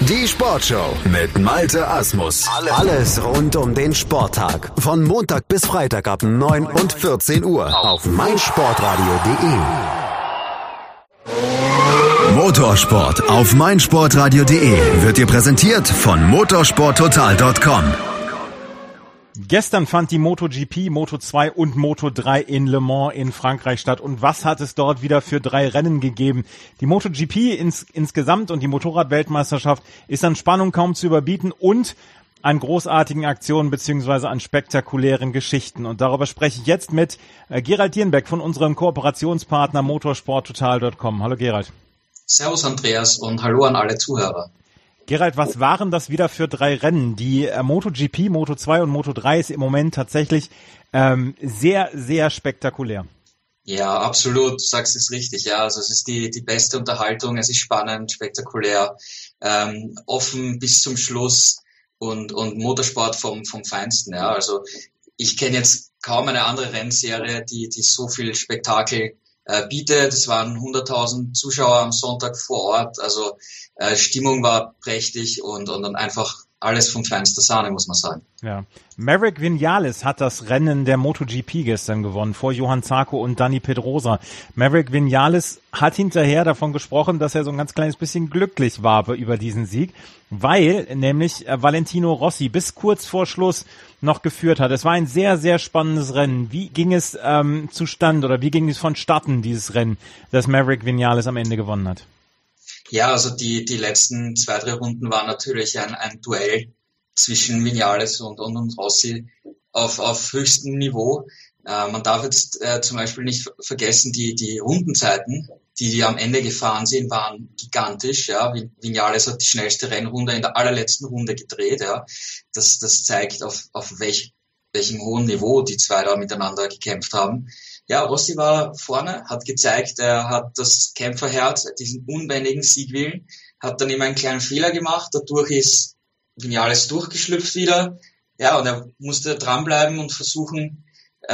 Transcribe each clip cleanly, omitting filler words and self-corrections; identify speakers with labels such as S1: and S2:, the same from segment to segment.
S1: Die Sportshow mit Malte Asmus. Alles rund um den Sporttag. Von Montag bis Freitag ab 9 und 14 Uhr auf meinsportradio.de. Motorsport auf meinsportradio.de wird dir präsentiert von motorsporttotal.com.
S2: Gestern fand die MotoGP, Moto2 und Moto3 in Le Mans in Frankreich statt. Und was hat es dort wieder für 3 Rennen gegeben? Die MotoGP insgesamt und die Motorradweltmeisterschaft ist an Spannung kaum zu überbieten und an großartigen Aktionen beziehungsweise an spektakulären Geschichten. Und darüber spreche ich jetzt mit Gerald Dierenbeck von unserem Kooperationspartner motorsporttotal.com. Hallo Gerald.
S3: Servus Andreas und hallo an alle Zuhörer.
S2: Gerald, was waren das wieder für 3 Rennen? Die MotoGP, Moto2 und Moto3 ist im Moment tatsächlich sehr, sehr spektakulär.
S3: Ja, absolut, du sagst es richtig. Ja, also es ist die beste Unterhaltung, es ist spannend, spektakulär, offen bis zum Schluss und Motorsport vom Feinsten. Ja, also ich kenne jetzt kaum eine andere Rennserie, die so viel Spektakel bietet. Es waren 100.000 Zuschauer am Sonntag vor Ort, also Stimmung war prächtig und dann einfach alles von feinster Sahne, muss man sagen.
S2: Ja. Maverick Viñales hat das Rennen der MotoGP gestern gewonnen, vor Johann Zarco und Dani Pedrosa. Maverick Viñales hat hinterher davon gesprochen, dass er so ein ganz kleines bisschen glücklich war über diesen Sieg, weil nämlich Valentino Rossi bis kurz vor Schluss noch geführt hat. Es war ein sehr, sehr spannendes Rennen. Wie ging es zustande oder wie ging es vonstatten, dieses Rennen, das Maverick Viñales am Ende gewonnen hat?
S3: Ja, also die letzten 2-3 Runden waren natürlich ein Duell zwischen Viñales und Rossi auf höchstem Niveau. Man darf jetzt zum Beispiel nicht vergessen, die Rundenzeiten, die am Ende gefahren sind, waren gigantisch. Ja, Viñales hat die schnellste Rennrunde in der allerletzten Runde gedreht. Ja, das zeigt auf welchem hohen Niveau die zwei da miteinander gekämpft haben. Ja, Rossi war vorne, hat gezeigt, er hat das Kämpferherz, diesen unbändigen Siegwillen, hat dann immer einen kleinen Fehler gemacht, dadurch ist Viñales durchgeschlüpft wieder. Ja, und er musste dranbleiben und versuchen,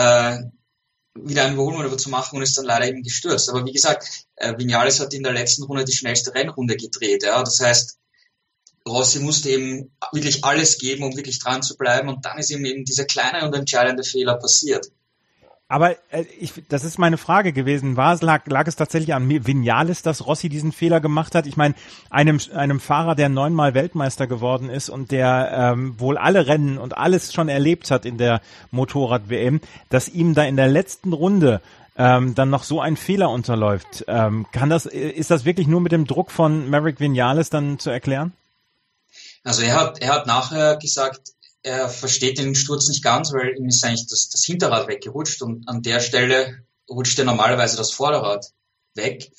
S3: wieder ein Überholmanöver zu machen und ist dann leider eben gestürzt. Aber wie gesagt, Viñales hat in der letzten Runde die schnellste Rennrunde gedreht. Ja, das heißt, Rossi musste eben wirklich alles geben, um wirklich dran zu bleiben, und dann ist ihm eben dieser kleine und entscheidende Fehler passiert.
S2: Aber das ist meine Frage gewesen. Lag es tatsächlich an Viñales, dass Rossi diesen Fehler gemacht hat? Ich meine, einem Fahrer, der 9-mal Weltmeister geworden ist und der wohl alle Rennen und alles schon erlebt hat in der Motorrad-WM, dass ihm da in der letzten Runde dann noch so ein Fehler unterläuft. Ist das wirklich nur mit dem Druck von Maverick Viñales dann zu erklären? Also
S3: er hat nachher gesagt, er versteht den Sturz nicht ganz, weil ihm ist eigentlich das Hinterrad weggerutscht und an der Stelle rutscht ja normalerweise das Vorderrad weg.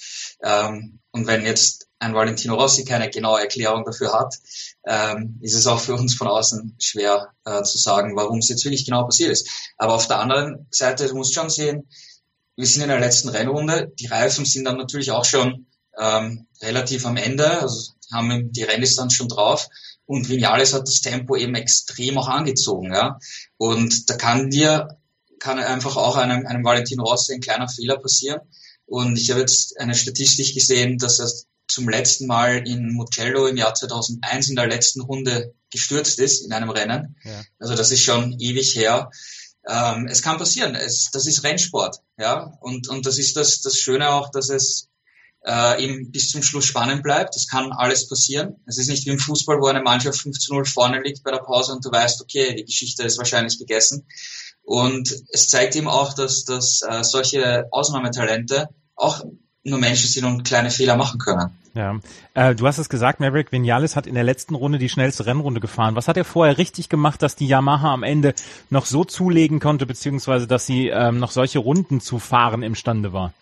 S3: Und wenn jetzt ein Valentino Rossi keine genaue Erklärung dafür hat, ist es auch für uns von außen schwer zu sagen, warum es jetzt wirklich genau passiert ist. Aber auf der anderen Seite, du musst schon sehen, wir sind in der letzten Rennrunde, die Reifen sind dann natürlich auch schon relativ am Ende, also haben die Renndistanz schon drauf. Und Viñales hat das Tempo eben extrem auch angezogen, ja. Und da kann einfach auch einem Valentino Rossi ein kleiner Fehler passieren. Und ich habe jetzt eine Statistik gesehen, dass er zum letzten Mal in Mugello im Jahr 2001 in der letzten Runde gestürzt ist in einem Rennen. Ja. Also das ist schon ewig her. Es kann passieren. Das ist Rennsport, ja. Und das ist das Schöne auch, dass es eben bis zum Schluss spannend bleibt. Das kann alles passieren. Es ist nicht wie im Fußball, wo eine Mannschaft 5-0 vorne liegt bei der Pause und du weißt, okay, die Geschichte ist wahrscheinlich gegessen. Und es zeigt eben auch, dass solche Ausnahmetalente auch nur Menschen sind und kleine Fehler machen können.
S2: Ja, du hast es gesagt, Maverick Viñales hat in der letzten Runde die schnellste Rennrunde gefahren. Was hat er vorher richtig gemacht, dass die Yamaha am Ende noch so zulegen konnte, beziehungsweise dass sie noch solche Runden zu fahren imstande war?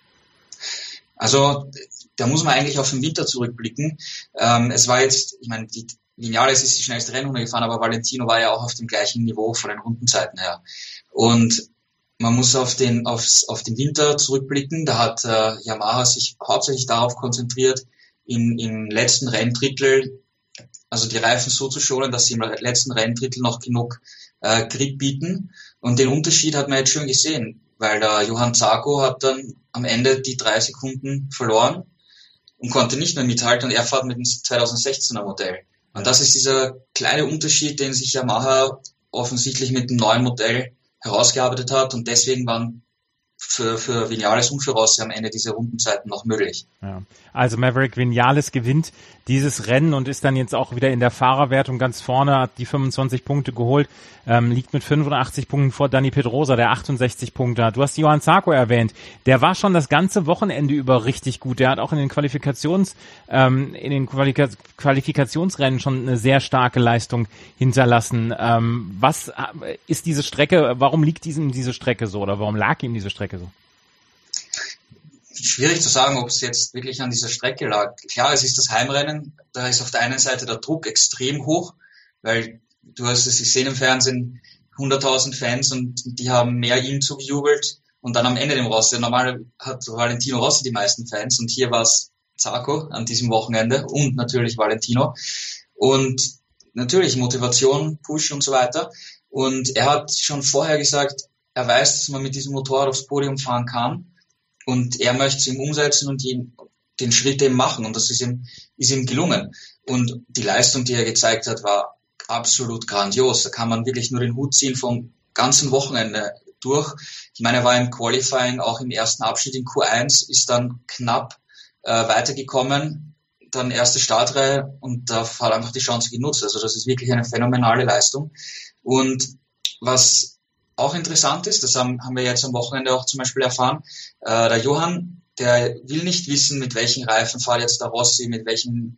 S3: Also da muss man eigentlich auf den Winter zurückblicken. Es war jetzt, ich meine, Viñales ist die schnellste Rennrunde gefahren, aber Valentino war ja auch auf dem gleichen Niveau von den Rundenzeiten her. Und man muss auf den Winter zurückblicken. Da hat Yamaha sich hauptsächlich darauf konzentriert, im letzten Renndrittel, also die Reifen so zu schonen, dass sie im letzten Renndrittel noch genug Grip bieten. Und den Unterschied hat man jetzt schon gesehen, weil der Johann Zarco hat dann am Ende die 3 Sekunden verloren und konnte nicht mehr mithalten, und er fährt mit dem 2016er Modell. Und das ist dieser kleine Unterschied, den sich Yamaha offensichtlich mit dem neuen Modell herausgearbeitet hat, und deswegen waren für Vinales und für Rossi am Ende diese Rundenzeiten noch möglich.
S2: Ja. Also Maverick Vinales gewinnt dieses Rennen und ist dann jetzt auch wieder in der Fahrerwertung ganz vorne, hat die 25 Punkte geholt, liegt mit 85 Punkten vor Dani Pedrosa, der 68 Punkte hat. Du hast Johann Zarco erwähnt, der war schon das ganze Wochenende über richtig gut. Der hat auch in den Qualifikationsrennen schon eine sehr starke Leistung hinterlassen. Was ist diese Strecke, warum liegt ihm diese Strecke so oder warum lag ihm diese Strecke so?
S3: Schwierig zu sagen, ob es jetzt wirklich an dieser Strecke lag. Klar, es ist das Heimrennen, da ist auf der einen Seite der Druck extrem hoch, weil du hast es gesehen im Fernsehen, 100.000 Fans und die haben mehr ihm zugejubelt und dann am Ende dem Rossi. Normal hat Valentino Rossi die meisten Fans und hier war es Zarco an diesem Wochenende und natürlich Valentino. Und natürlich Motivation, Push und so weiter. Und er hat schon vorher gesagt, er weiß, dass man mit diesem Motorrad aufs Podium fahren kann. Und er möchte es ihm umsetzen und den Schritt eben machen. Und das ist ihm gelungen. Und die Leistung, die er gezeigt hat, war absolut grandios. Da kann man wirklich nur den Hut ziehen vom ganzen Wochenende durch. Ich meine, er war im Qualifying, auch im ersten Abschnitt in Q1, ist dann knapp weitergekommen, dann erste Startreihe und da hat einfach die Chance genutzt. Also das ist wirklich eine phänomenale Leistung. Und was auch interessant ist, das haben wir jetzt am Wochenende auch zum Beispiel erfahren, der Johann, der will nicht wissen, mit welchen Reifen fährt jetzt der Rossi, mit welchen,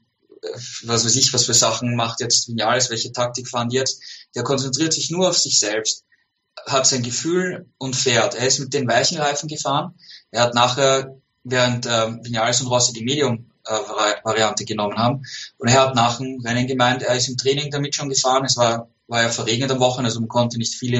S3: was weiß ich, was für Sachen macht jetzt Vinales, welche Taktik fahren die jetzt. Der konzentriert sich nur auf sich selbst, hat sein Gefühl und fährt. Er ist mit den weichen Reifen gefahren. Er hat nachher, während Vinales und Rossi die Medium-Variante genommen haben, und er hat nach dem Rennen gemeint, er ist im Training damit schon gefahren. Es war ja verregnet am Wochenende, also man konnte nicht viel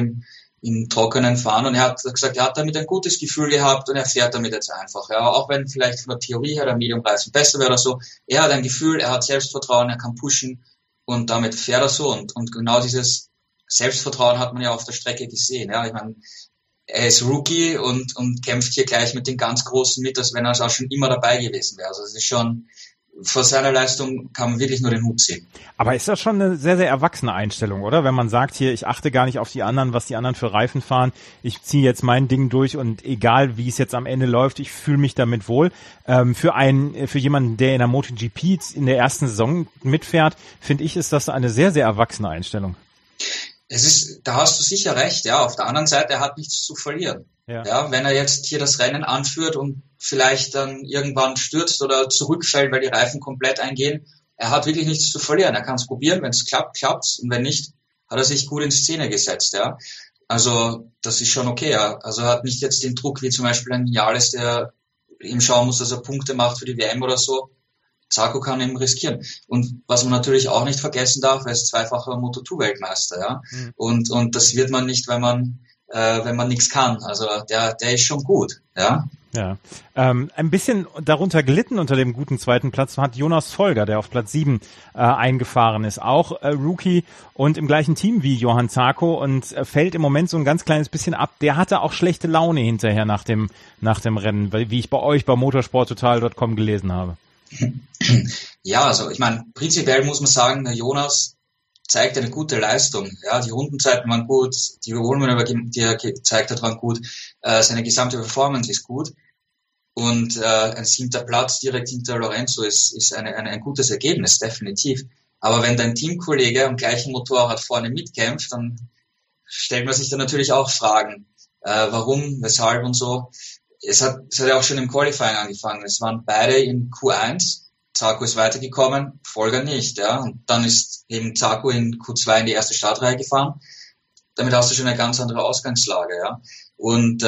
S3: im Trockenen fahren, und er hat gesagt, er hat damit ein gutes Gefühl gehabt und er fährt damit jetzt einfach. Ja, auch wenn vielleicht von der Theorie her der Medium-Reifen besser wäre oder so, er hat ein Gefühl, er hat Selbstvertrauen, er kann pushen und damit fährt er so. Und genau dieses Selbstvertrauen hat man ja auf der Strecke gesehen. Ja, ich meine, er ist Rookie und kämpft hier gleich mit den ganz Großen mit, als wenn er auch schon immer dabei gewesen wäre. Also es ist schon, vor seiner Leistung kann man wirklich nur den Hut ziehen.
S2: Aber ist das schon eine sehr, sehr erwachsene Einstellung, oder? Wenn man sagt hier, ich achte gar nicht auf die anderen, was die anderen für Reifen fahren, ich ziehe jetzt mein Ding durch und egal, wie es jetzt am Ende läuft, ich fühle mich damit wohl. Für jemanden, der in der MotoGP in der ersten Saison mitfährt, finde ich, ist das eine sehr, sehr erwachsene Einstellung.
S3: Da hast du sicher recht, ja. Auf der anderen Seite, er hat nichts zu verlieren. Ja, wenn er jetzt hier das Rennen anführt und vielleicht dann irgendwann stürzt oder zurückfällt, weil die Reifen komplett eingehen, er hat wirklich nichts zu verlieren. Er kann es probieren, wenn es klappt, klappt's, und wenn nicht, hat er sich gut in Szene gesetzt, ja. Also, das ist schon okay, ja. Also, er hat nicht jetzt den Druck, wie zum Beispiel ein Vinales, der ihm schauen muss, dass er Punkte macht für die WM oder so. Zarco kann eben riskieren. Und was man natürlich auch nicht vergessen darf, er ist zweifacher Moto2-Weltmeister, ja. Mhm. Und das wird man nicht, wenn man nichts kann. Also der ist schon gut, ja.
S2: Ja, ein bisschen darunter gelitten unter dem guten zweiten Platz hat Jonas Folger, der auf Platz 7 eingefahren ist, auch Rookie und im gleichen Team wie Johann Zarco und fällt im Moment so ein ganz kleines bisschen ab. Der hatte auch schlechte Laune hinterher nach dem Rennen, wie ich bei euch bei motorsporttotal.com gelesen habe.
S3: Ja, also ich meine, prinzipiell muss man sagen, der Jonas zeigt eine gute Leistung. Ja, die Rundenzeiten waren gut, die Überholmanöver, die er gezeigt hat, waren gut, seine gesamte Performance ist gut und ein 7. Platz direkt hinter Lorenzo ist ein gutes Ergebnis, definitiv. Aber wenn dein Teamkollege am gleichen Motorrad vorne mitkämpft, dann stellt man sich dann natürlich auch Fragen, warum, weshalb und so. Es hat ja auch schon im Qualifying angefangen. Es waren beide in Q1. Zarco ist weitergekommen, Folger nicht, ja. Und dann ist eben Zarco in Q2 in die erste Startreihe gefahren. Damit hast du schon eine ganz andere Ausgangslage, ja. Und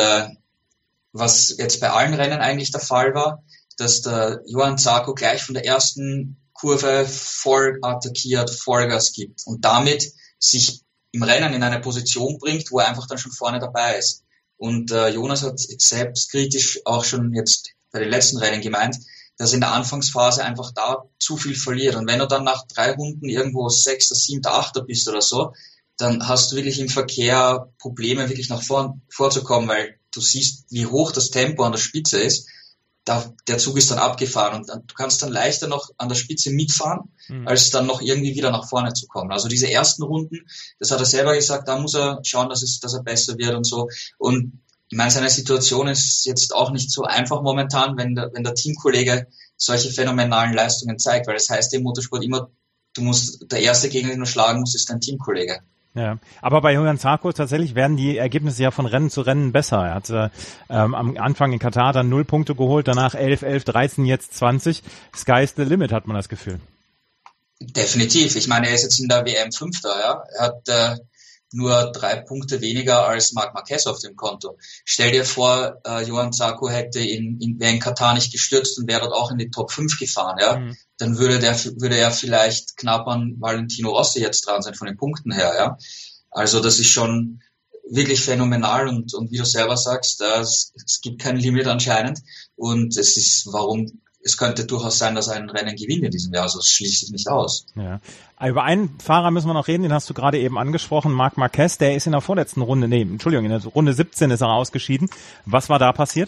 S3: was jetzt bei allen Rennen eigentlich der Fall war, dass der Johann Zarco gleich von der ersten Kurve voll attackiert, Vollgas gibt und damit sich im Rennen in eine Position bringt, wo er einfach dann schon vorne dabei ist. Und Jonas hat selbstkritisch auch schon jetzt bei den letzten Rennen gemeint, dass in der Anfangsphase einfach da zu viel verliert. Und wenn du dann nach 3 Runden irgendwo 6., 7., 8. bist oder so, dann hast du wirklich im Verkehr Probleme, wirklich nach vorn vorzukommen, weil du siehst, wie hoch das Tempo an der Spitze ist. der Zug ist dann abgefahren und du kannst dann leichter noch an der Spitze mitfahren, als dann noch irgendwie wieder nach vorne zu kommen. Also diese ersten Runden, das hat er selber gesagt, da muss er schauen, dass er besser wird und so. Und ich meine, seine Situation ist jetzt auch nicht so einfach momentan, wenn der Teamkollege solche phänomenalen Leistungen zeigt, weil das heißt im Motorsport immer, der erste Gegner, den du schlagen musst, ist dein Teamkollege.
S2: Ja, aber bei Johann Zarco tatsächlich werden die Ergebnisse ja von Rennen zu Rennen besser. Er hat am Anfang in Katar dann 0 Punkte geholt, danach 11, 13, jetzt 20. Sky's the limit, hat man das Gefühl.
S3: Definitiv. Ich meine, er ist jetzt in der WM Fünfter, ja. Er hat nur 3 Punkte weniger als Marc Marquez auf dem Konto. Stell dir vor, Johann Zarco wäre in Katar nicht gestürzt und wäre dort auch in die Top 5 gefahren, ja. Dann würde er vielleicht knapp an Valentino Rossi jetzt dran sein von den Punkten her, ja. Also das ist schon wirklich phänomenal und wie du selber sagst, es gibt kein Limit anscheinend und es könnte durchaus sein, dass er ein Rennen gewinnt in diesem Jahr, also das schließt sich nicht aus.
S2: Ja. Über einen Fahrer müssen wir noch reden, den hast du gerade eben angesprochen, Marc Marquez, der ist in der vorletzten Runde, in der Runde 17 ist er ausgeschieden. Was war da passiert?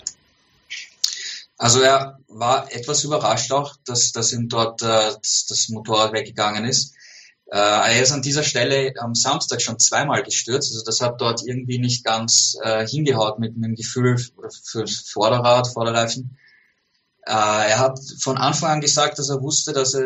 S3: Also er war etwas überrascht auch, dass ihm dort das Motorrad weggegangen ist. Er ist an dieser Stelle am Samstag schon 2-mal gestürzt, also das hat dort irgendwie nicht ganz hingehaut mit dem Gefühl für Vorderreifen. Er hat von Anfang an gesagt, dass er wusste, dass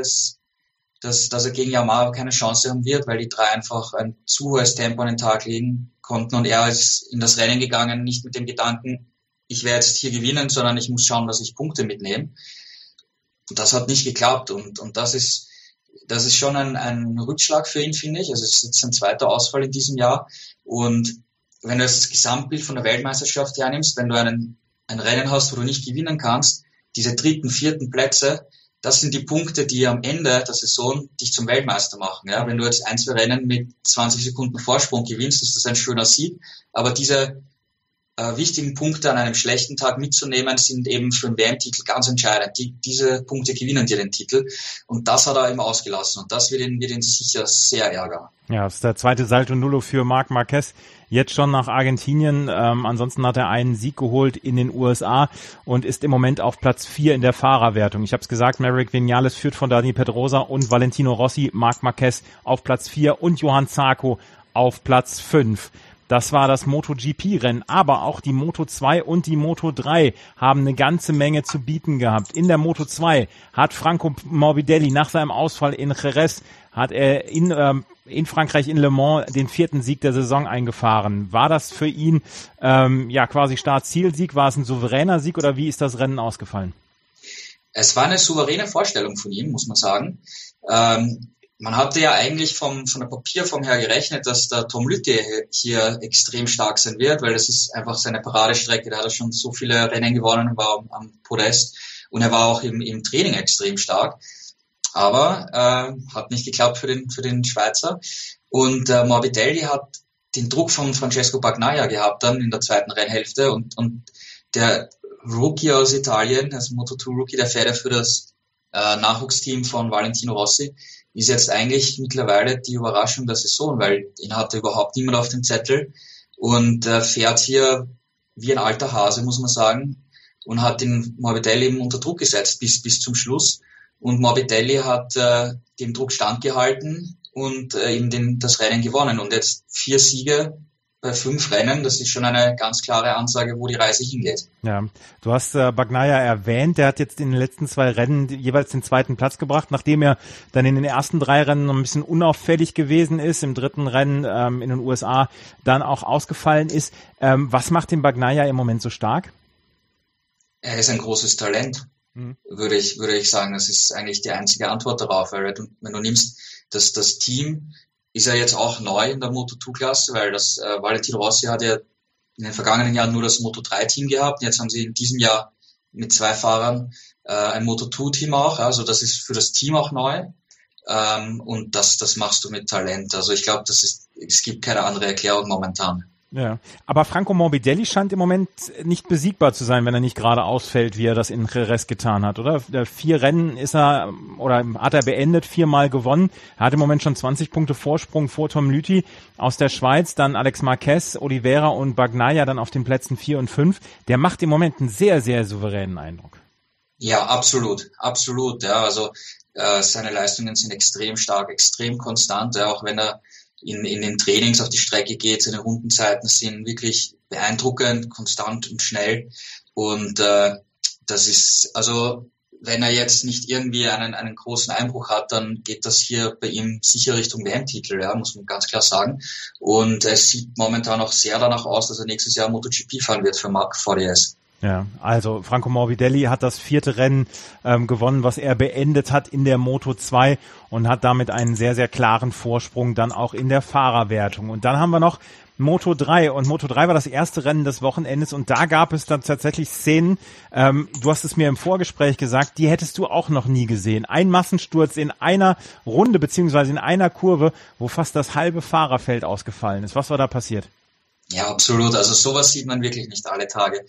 S3: er gegen Yamaha keine Chance haben wird, weil die 3 einfach ein zu hohes Tempo an den Tag legen konnten und er ist in das Rennen gegangen, nicht mit dem Gedanken, ich werde jetzt hier gewinnen, sondern ich muss schauen, dass ich Punkte mitnehme. Und das hat nicht geklappt und das ist schon ein Rückschlag für ihn, finde ich. Also es ist jetzt sein 2. Ausfall in diesem Jahr und wenn du jetzt das Gesamtbild von der Weltmeisterschaft hernimmst, wenn du ein Rennen hast, wo du nicht gewinnen kannst, diese 3., 4. Plätze, das sind die Punkte, die am Ende der Saison dich zum Weltmeister machen. Ja, wenn du jetzt 1, 2 Rennen mit 20 Sekunden Vorsprung gewinnst, ist das ein schöner Sieg. Aber diese wichtigen Punkte an einem schlechten Tag mitzunehmen, sind eben für den WM-Titel ganz entscheidend. Diese Punkte gewinnen dir den Titel. Und das hat er eben ausgelassen. Und das wird ihn sicher sehr ärgern. Ja,
S2: das ist der 2. Salto Nullo für Marc Marquez. Jetzt schon nach Argentinien. Ansonsten hat er einen Sieg geholt in den USA und ist im Moment auf Platz 4 in der Fahrerwertung. Ich habe es gesagt, Maverick Viñales führt von Dani Pedrosa und Valentino Rossi, Marc Marquez auf Platz 4 und Johann Zarco auf Platz 5. Das war das MotoGP-Rennen, aber auch die Moto2 und die Moto3 haben eine ganze Menge zu bieten gehabt. In der Moto2 hat Franco Morbidelli nach seinem Ausfall in Jerez, hat er in Frankreich in Le Mans den 4. Sieg der Saison eingefahren. War das für ihn quasi Start-Ziel-Sieg? War es ein souveräner Sieg oder wie ist das Rennen ausgefallen?
S3: Es war eine souveräne Vorstellung von ihm, muss man sagen. Man hatte ja eigentlich von der Papierform her gerechnet, dass der Tom Lüthi hier extrem stark sein wird, weil das ist einfach seine Paradestrecke. Da hat er schon so viele Rennen gewonnen und war am Podest. Und er war auch im Training extrem stark. Aber hat nicht geklappt für den Schweizer. Und Morbidelli hat den Druck von Francesco Bagnaia gehabt dann in der 2. Rennhälfte. Und der Rookie aus Italien, also Moto2-Rookie, der fährt ja für das Nachwuchsteam von Valentino Rossi, ist jetzt eigentlich mittlerweile die Überraschung der Saison, weil ihn hatte überhaupt niemand auf dem Zettel und fährt hier wie ein alter Hase, muss man sagen, und hat den Morbidelli eben unter Druck gesetzt bis zum Schluss. Und Morbidelli hat dem Druck standgehalten und eben das Rennen gewonnen. Und jetzt 4 Siege bei 5 Rennen, das ist schon eine ganz klare Ansage, wo die Reise hingeht.
S2: Ja, du hast Bagnaia erwähnt, der hat jetzt in den letzten 2 Rennen jeweils den 2. Platz gebracht, nachdem er dann in den ersten 3 Rennen noch ein bisschen unauffällig gewesen ist, im 3. Rennen in den USA dann auch ausgefallen ist. Was macht den Bagnaia im Moment so stark?
S3: Er ist ein großes Talent, würde ich sagen. Das ist eigentlich die einzige Antwort darauf, weil wenn du nimmst, dass das Team ist ja jetzt auch neu in der Moto2-Klasse, weil das Valentino Rossi hat ja in den vergangenen Jahren nur das Moto3-Team gehabt. Jetzt haben sie in diesem Jahr mit 2 Fahrern ein Moto2-Team auch. Also das ist für das Team auch neu. Und das machst du mit Talent. Also ich glaube, es gibt keine andere Erklärung momentan.
S2: Ja, aber Franco Morbidelli scheint im Moment nicht besiegbar zu sein, wenn er nicht gerade ausfällt, wie er das in Jerez getan hat, oder? 4 Rennen hat er beendet, 4-mal gewonnen. Er hat im Moment schon 20 Punkte Vorsprung vor Tom Lüthi aus der Schweiz, dann Alex Marquez, Oliveira und Bagnaia dann auf den Plätzen 4 und 5. Der macht im Moment einen sehr, sehr souveränen Eindruck.
S3: Ja, absolut, absolut. Ja, also seine Leistungen sind extrem stark, extrem konstant. Ja, auch wenn er in den Trainings auf die Strecke geht, seine Rundenzeiten sind wirklich beeindruckend, konstant und schnell. Und das ist, also wenn er jetzt nicht irgendwie einen großen Einbruch hat, dann geht das hier bei ihm sicher Richtung WM-Titel, ja, muss man ganz klar sagen. Und es sieht momentan auch sehr danach aus, dass er nächstes Jahr MotoGP fahren wird für Marc VDS.
S2: Ja, also Franco Morbidelli hat das 4. Rennen gewonnen, was er beendet hat in der Moto2 und hat damit einen sehr, sehr klaren Vorsprung dann auch in der Fahrerwertung. Und dann haben wir noch Moto3 und Moto3 war das erste Rennen des Wochenendes und da gab es dann tatsächlich Szenen, du hast es mir im Vorgespräch gesagt, die hättest du auch noch nie gesehen. Ein Massensturz in einer Runde beziehungsweise in einer Kurve, wo fast das halbe Fahrerfeld ausgefallen ist. Was war da passiert?
S3: Ja, absolut. Also sowas sieht man wirklich nicht alle Tage.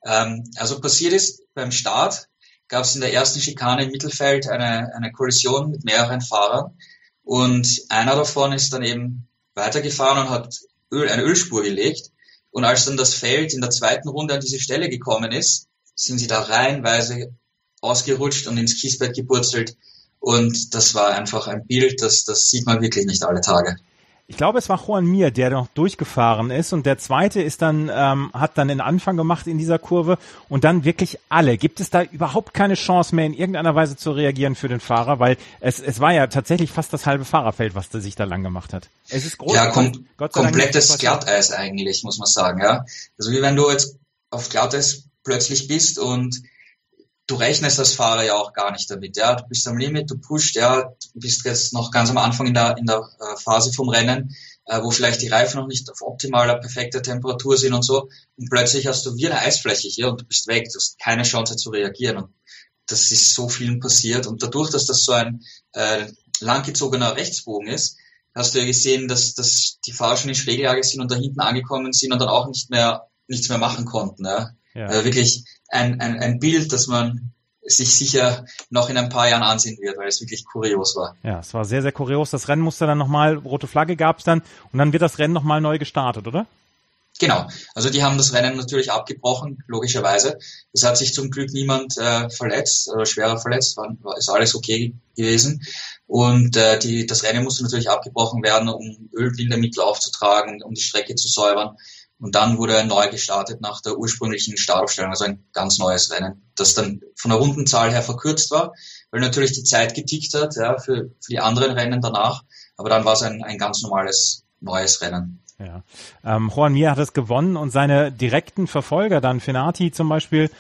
S3: Also passiert ist, beim Start gab es in der ersten Schikane im Mittelfeld eine Kollision mit mehreren Fahrern und einer davon ist dann eben weitergefahren und hat eine Ölspur gelegt und als dann das Feld in der zweiten Runde an diese Stelle gekommen ist, sind sie da reihenweise ausgerutscht und ins Kiesbett gepurzelt und das war einfach ein Bild, das sieht man wirklich nicht alle Tage.
S2: Ich glaube, es war Joan Mir, der noch durchgefahren ist und der zweite ist dann hat dann den Anfang gemacht in dieser Kurve und dann wirklich alle. Gibt es da überhaupt keine Chance mehr in irgendeiner Weise zu reagieren für den Fahrer, weil es war ja tatsächlich fast das halbe Fahrerfeld, was der sich da lang gemacht hat. Es ist groß.
S3: Ja, komplettes Glatteis eigentlich, muss man sagen, ja. Also wie wenn du jetzt auf Glatteis plötzlich bist und du rechnest als Fahrer ja auch gar nicht damit, ja. Du bist am Limit, du pusht, ja. Du bist jetzt noch ganz am Anfang in der Phase vom Rennen, wo vielleicht die Reifen noch nicht auf optimaler, perfekter Temperatur sind und so. Und plötzlich hast du wie eine Eisfläche hier und du bist weg. Du hast keine Chance zu reagieren. Und das ist so vielen passiert. Und dadurch, dass das so ein langgezogener Rechtsbogen ist, hast du ja gesehen, dass die Fahrer schon in Schräglage sind und da hinten angekommen sind und dann auch nichts mehr machen konnten, ja. Ja. Wirklich ein Bild, das man sich sicher noch in ein paar Jahren ansehen wird, weil es wirklich kurios war.
S2: Ja, es war sehr, sehr kurios. Das Rennen musste dann nochmal, rote Flagge gab es dann und dann wird das Rennen nochmal neu gestartet, oder?
S3: Genau, also die haben das Rennen natürlich abgebrochen, logischerweise. Es hat sich zum Glück niemand verletzt oder schwerer verletzt, ist alles okay gewesen. Und das Rennen musste natürlich abgebrochen werden, um Ölbindemittel aufzutragen, um die Strecke zu säubern. Und dann wurde er neu gestartet nach der ursprünglichen Startaufstellung, also ein ganz neues Rennen, das dann von der Rundenzahl her verkürzt war, weil natürlich die Zeit getickt hat, ja, für die anderen Rennen danach. Aber dann war es ein ganz normales, neues Rennen.
S2: Ja. Joan Mir hat es gewonnen und seine direkten Verfolger dann, Fenati zum Beispiel,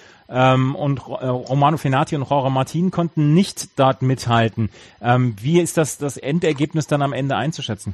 S2: und Romano Fenati und Jorge Martin konnten nicht dort mithalten. Wie ist das Endergebnis dann am Ende einzuschätzen?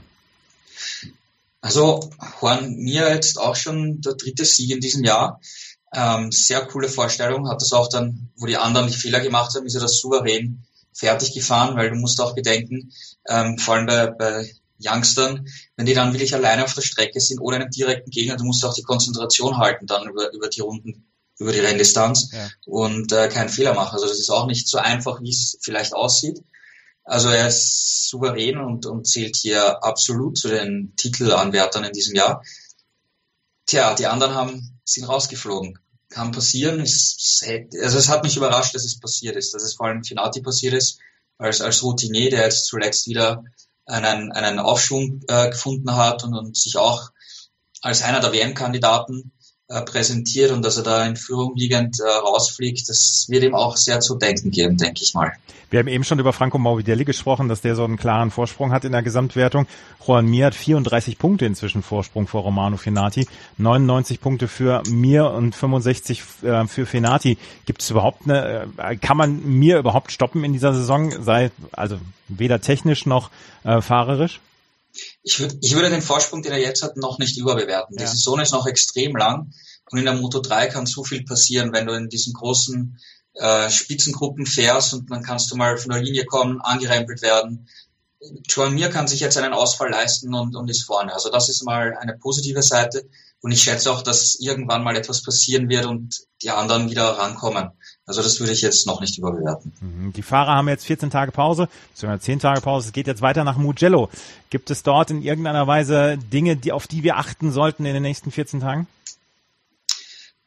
S3: Also Joan Mir jetzt auch schon der 3. Sieg in diesem Jahr. Sehr coole Vorstellung, hat das auch dann, wo die anderen die Fehler gemacht haben, ist er das souverän fertig gefahren, weil du musst auch bedenken, vor allem bei Youngstern, wenn die dann wirklich alleine auf der Strecke sind, ohne einen direkten Gegner, du musst auch die Konzentration halten dann über die Runden, über die Renndistanz, ja. Und keinen Fehler machen. Also das ist auch nicht so einfach, wie es vielleicht aussieht. Also er ist souverän und zählt hier absolut zu den Titelanwärtern in diesem Jahr. Tja, die anderen sind rausgeflogen. Kann passieren. Es hat mich überrascht, dass es passiert ist. Dass es vor allem Fenati passiert ist, als Routinier, der jetzt zuletzt wieder einen Aufschwung gefunden hat und sich auch als einer der WM-Kandidaten präsentiert und dass er da in Führung liegend rausfliegt, das wird ihm auch sehr zu denken geben, denke ich mal.
S2: Wir haben eben schon über Franco Morbidelli gesprochen, dass der so einen klaren Vorsprung hat in der Gesamtwertung. Joan Mir hat 34 Punkte inzwischen Vorsprung vor Romano Fenati, 99 Punkte für Mir und 65 für Fenati. Gibt es überhaupt kann man Mir überhaupt stoppen in dieser Saison, also weder technisch noch fahrerisch?
S3: Ich würde den Vorsprung, den er jetzt hat, noch nicht überbewerten. Ja. Die Saison ist noch extrem lang und in der Moto3 kann so viel passieren, wenn du in diesen großen Spitzengruppen fährst und dann kannst du mal von der Linie kommen, angerempelt werden. Joan Mir kann sich jetzt einen Ausfall leisten und ist vorne. Also das ist mal eine positive Seite und ich schätze auch, dass irgendwann mal etwas passieren wird und die anderen wieder rankommen. Also das würde ich jetzt noch nicht überbewerten.
S2: Die Fahrer haben jetzt 14 Tage Pause, beziehungsweise 10 Tage Pause. Es geht jetzt weiter nach Mugello. Gibt es dort in irgendeiner Weise Dinge, auf die wir achten sollten in den nächsten 14 Tagen?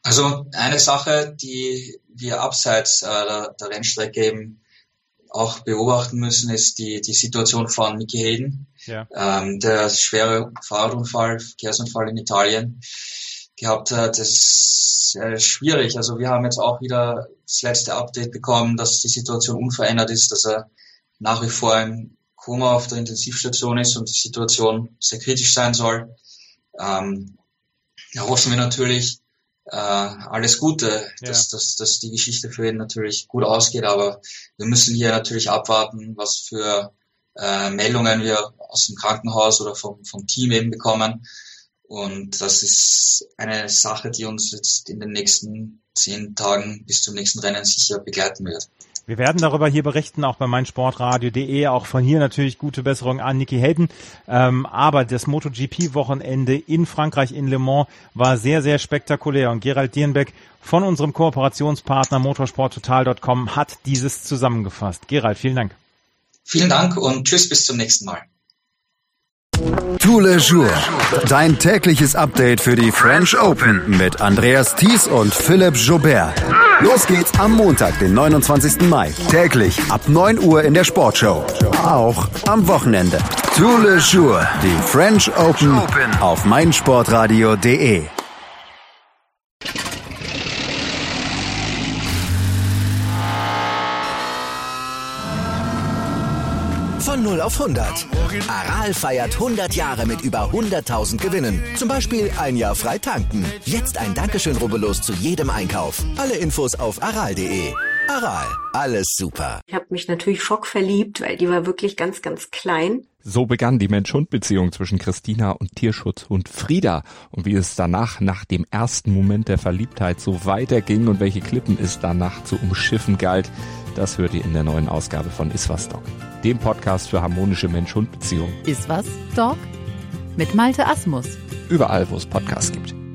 S3: Also eine Sache, die wir abseits der Rennstrecke eben auch beobachten müssen, ist die Situation von Nicky Hayden. Ja. Der schwere Verkehrsunfall in Italien gehabt hat. Das ist schwierig. Also wir haben jetzt auch wieder das letzte Update bekommen, dass die Situation unverändert ist, dass er nach wie vor im Koma auf der Intensivstation ist und die Situation sehr kritisch sein soll. Da hoffen wir natürlich alles Gute, dass die Geschichte für ihn natürlich gut ausgeht, aber wir müssen hier natürlich abwarten, was für Meldungen wir aus dem Krankenhaus oder vom Team eben bekommen. Und das ist eine Sache, die uns jetzt in den nächsten 10 Tagen bis zum nächsten Rennen sicher begleiten wird.
S2: Wir werden darüber hier berichten, auch bei meinsportradio.de, auch von hier natürlich gute Besserung an Nicky Hayden. Aber das MotoGP-Wochenende in Frankreich, in Le Mans, war sehr, sehr spektakulär. Und Gerald Dierenbeck von unserem Kooperationspartner motorsporttotal.com hat dieses zusammengefasst. Gerald, vielen Dank.
S3: Vielen Dank und tschüss, bis zum nächsten Mal.
S1: Tous les jours, dein tägliches Update für die French Open mit Andreas Thies und Philipp Joubert. Los geht's am Montag, den 29. Mai. Täglich ab 9 Uhr in der Sportshow. Auch am Wochenende. Tous les jours, die French Open auf meinsportradio.de.
S4: Von 0 auf 100. Aral feiert 100 Jahre mit über 100.000 Gewinnen. Zum Beispiel ein Jahr frei tanken. Jetzt ein Dankeschön, rubbellos zu jedem Einkauf. Alle Infos auf aral.de. Aral, alles super.
S5: Ich habe mich natürlich schockverliebt, weil die war wirklich ganz, ganz klein.
S6: So begann die Mensch-Hund-Beziehung zwischen Christina und Tierschutzhund Frieda. Und wie es danach, nach dem ersten Moment der Verliebtheit, so weiterging und welche Klippen es danach zu umschiffen galt, das hört ihr in der neuen Ausgabe von Iswas Dog, dem Podcast für harmonische Mensch-Hund-Beziehungen.
S7: Iswas Dog? Mit Malte Asmus.
S6: Überall, wo es Podcasts gibt.